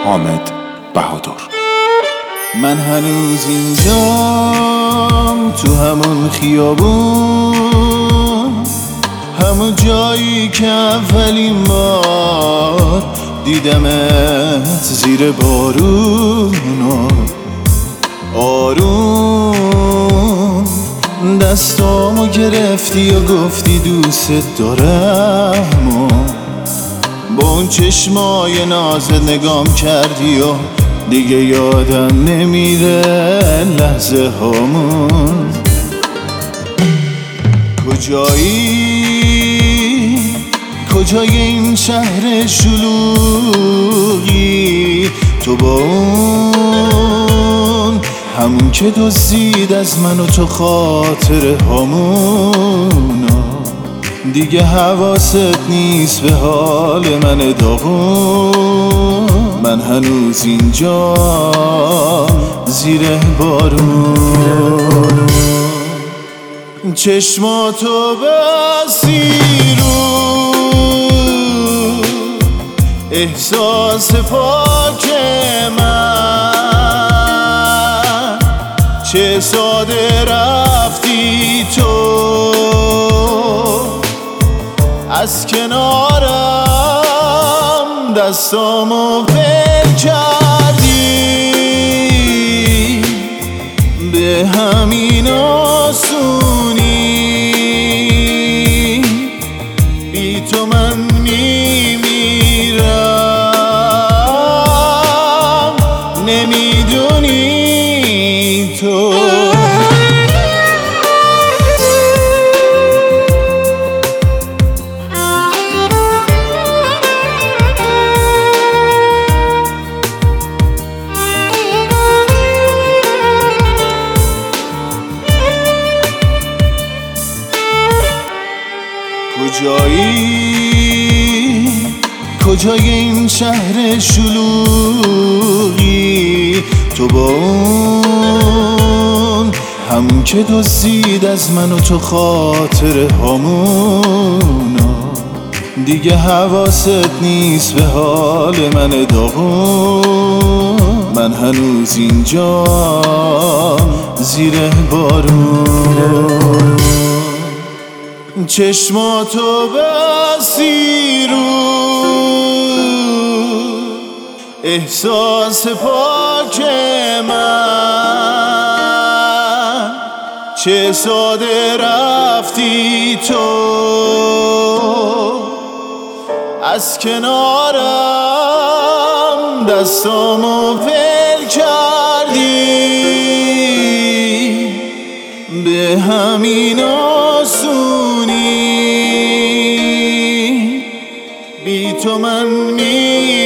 حامد بهادر. من هنوز اینجام تو همون خیابون، همون جایی که اولین بار دیدمت زیر بارون آروم. دستامو گرفتی و گفتی دوست دارم و با اون چشمای نازت نگام کردی و دیگه یادم نمیره لحظه هامون. کجای این شهر شلوغی؟ تو با اون همون که دزدید از من و تو خاطر هامون. دیگه حواست نیست به حال من داغون. من هنوز اینجا زیر بارون. چشماتو بسی رو احساس پاک من، چه ساده رفتی تو از کنارم، دستامو ول کردی به همین آسونی. بی تو من میمیرم، نمیدونی تو. کجای این شهر شلوغی؟ تو با اون همون که دزدید از من و تو خاطر هامون. دیگه حواست نیست به حال من داغون. من هنوز اینجا زیر بارون. چشماتو بسی رو احساس پاک من، چه ساده رفتی تو از کنارم، دستامو ول کردی به همین آسونی. بی تو من